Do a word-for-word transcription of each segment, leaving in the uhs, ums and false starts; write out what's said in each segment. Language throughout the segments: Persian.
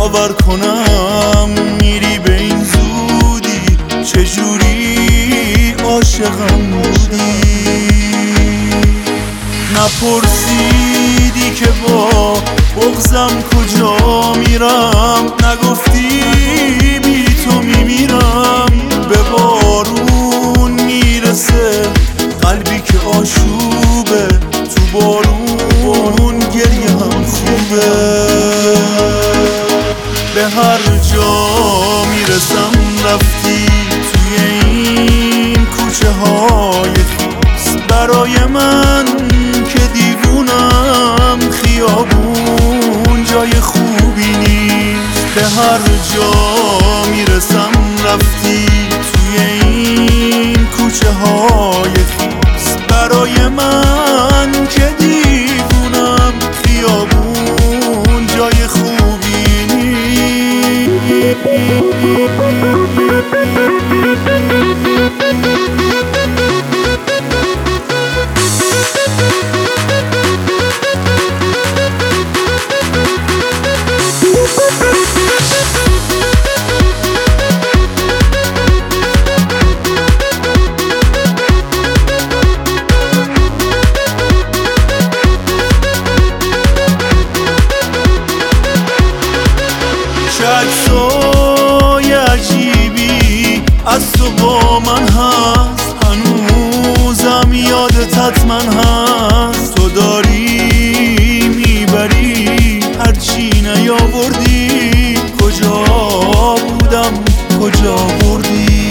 باور کنم میری به این زودی، چجوری عاشقم بودی؟ نپرسیدی که با بغضم کجا میرم، نگفتی بی تو میمیرم. به بارون میرسه قلبی که آشوبه، تو بارون گریه هم خوبه. به هر جا میرسم رفتی توی این کوچه های خیس، برای من که دیوونم خیابون جای خوبی نیست. به هر جا میرسم رفتی توی این کوچه های خیس، برای من که دیوونم خیابون جای خوبی نیست. عکسای عجیبی از تو با من هست، هنوزم یادت حتما هست. تو داری میبری هرچی نیاوردی، کجا بودم کجا بردی؟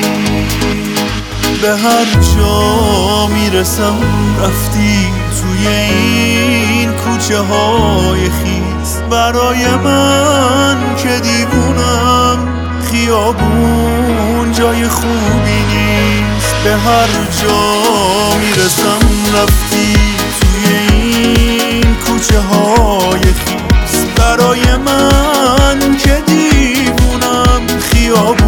به هر جا میرسم رفتی توی این کوچه های خیس، برای من که دیوونم خیابون جای خوبی نیست. به هر جا میرسم رفتی توی این کوچه های خیس، برای من که دیوونم خیابون